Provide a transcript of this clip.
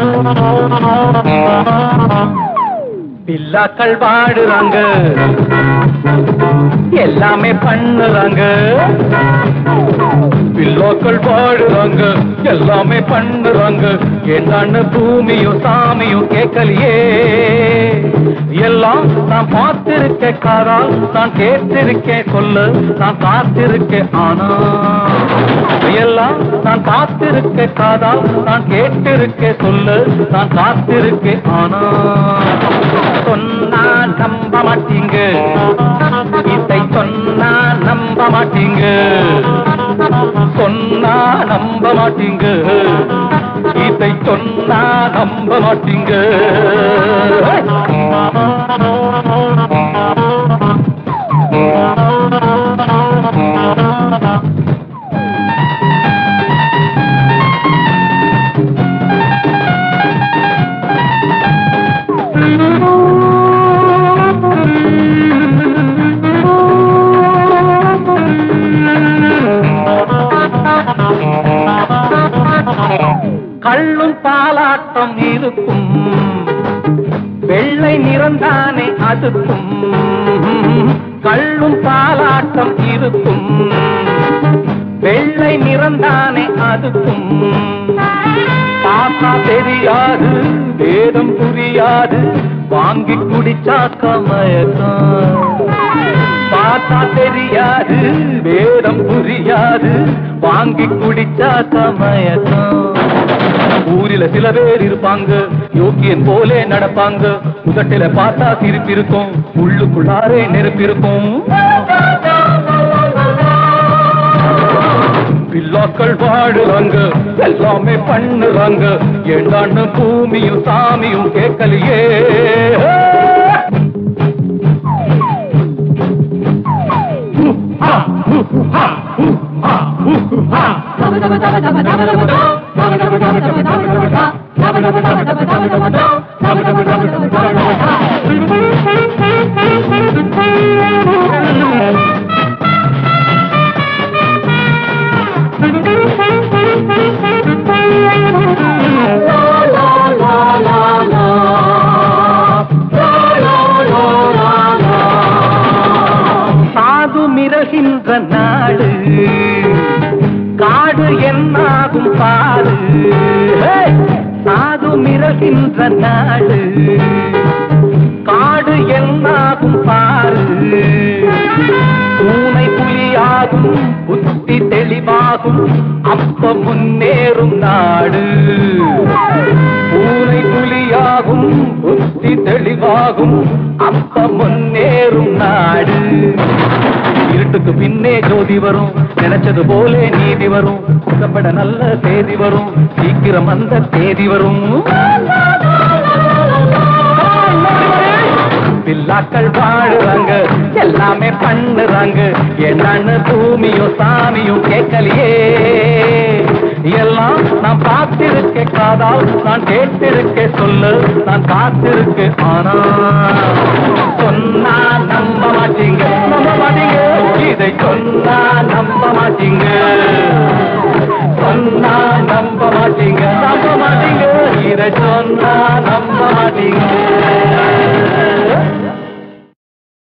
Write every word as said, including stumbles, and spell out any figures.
பில்லாக்கள் வாடுறாங்க, எல்லாமே பண்ணுறாங்க. பில்லாக்கள் வாடுறாங்க, எல்லாமே பண்ணுறாங்க. என்னன்னு பூமியும் சாமியும் கேட்கலையே. எல்லாம் நான் பார்த்திருக்கேன் காதால், நான் கேட்டிருக்கேன் சொல்ல, நான் காத்திருக்கேன் ஆனா. எல்லாம் நான் பார்த்திருக்கேன் காதால், நான் கேட்டிருக்கேன் சொல்ல, நான் காத்திருக்கேன் ஆனா. சொன்னா நம்ப மாட்டீங்க, இதை சொன்னா நம்ப மாட்டீங்க. சொன்னா நம்ப மாட்டீங்க, இதை சொன்னா நம்ப மாட்டீங்க. கள்ளும் பாலாட்டம் இருக்கும், வெள்ளை நிறந்தானே அதுக்கும். கள்ளும் பாலாட்டம் இருக்கும், வெள்ளை நிறந்தானே அதுக்கும். பார்த்தா தெரியாது, வேதம் புரியாது, வாங்கி குடிச்சாக்க மயக்கம். பார்த்தா தெரியாது, வேதம் புரியாது, வாங்கி குடிச்சாக்க மயக்கம். ஊரில சில பேர் இருப்பாங்க, யோக்கியன் போலே நடப்பாங்க. முதட்டில பார்த்தா சிரிப்பிருக்கும், உள்ளுக்குள்ளாரே நெருப்பிருக்கும். பில்லாக்கள் வாடுறாங்க, எல்லாமே பண்ணுறாங்க. ஏண்டான்னு பூமியும் சாமியும் கேட்கலையே. சாது மிரகின்ற நாடு, காடு என்னாகும் பாடு. சாது மிரகின்ற நாடு, காடு என்னாகும் பாடு. பூனை புலியாகும், புத்தி தெளிவாகும், அப்ப முன்னேறும் நாடு. பூனை புலியாகும், புத்தி தெளிவாகும், அப்ப முன்னேறும் நாடு. இருட்டுக்கு பின்னே ஜோதி வரும், நினைச்சது போலே நீதி வரும். சுத்தப்பட நல்ல தேதி வரும், சீக்கிரம் அந்த தேதி வரும். பில்லாக்கள் வாழுறாங்க, எல்லாமே பண்ணுறாங்க. என்னன்னு பூமியும் சாமியும் கேட்கலையே. எல்லாம் நான் பார்த்திருக்கேன் காதால், நான் கேட்டிருக்கேன் சொல்லு, நான் காத்திருக்கேன் ஆனா. சொன்னா நம்ப மாட்டீங்க, நம்ப மாட்டீங்க, இதை சொன்னா நம்ப மாட்டீங்க.